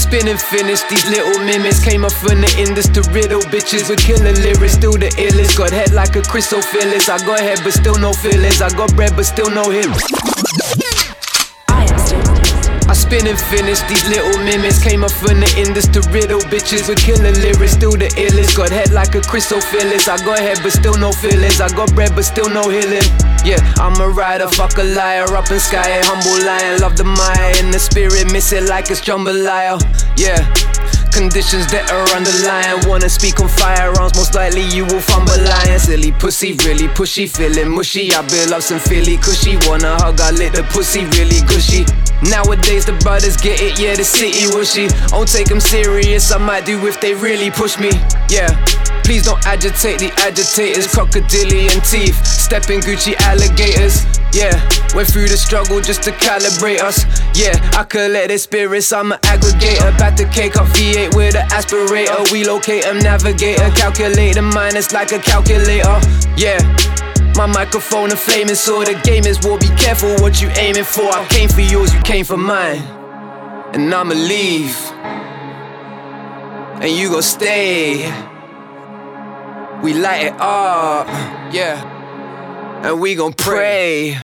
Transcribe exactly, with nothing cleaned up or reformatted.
spinning finish, these little mimics came up from the industry, riddle bitches with killer lyrics, still the illest. Got head like a Crystal Phyllis, I got head but still no feelings. I got bread but still no hits. I spin and finish, these little mimics came up from the industry, riddle bitches with killer lyrics, still the illest. Got head like a Crystal Phyllis, I got head but still no feelings. I got bread but still no healing. Yeah, I'm a rider, fuck a liar, up in sky, humble lion. Love the Maya in the spirit, miss it like it's jambalaya. Yeah, conditions that are underlying. Wanna speak on firearms, most likely you will fumble lying. Silly pussy, really pushy, feeling mushy. I build up some Philly cushy, wanna hug, I lit the pussy really gushy. Nowadays the brothers get it, yeah, the city wishy. Don't take them serious, I might do if they really push me. Yeah, please don't agitate the agitators, crocodilian teeth, stepping Gucci alligators. Yeah, went through the struggle just to calibrate us. Yeah, I collect their spirits, I'm an aggregator. Back to cake up V eight with an aspirator. We locate them, navigator, calculate the minus like a calculator. Yeah, my microphone a flaming sword, the game is war, be careful what you aiming for. I came for yours, you came for mine, and I'ma leave, and you gon' stay. We light it up, yeah, and we gon' pray.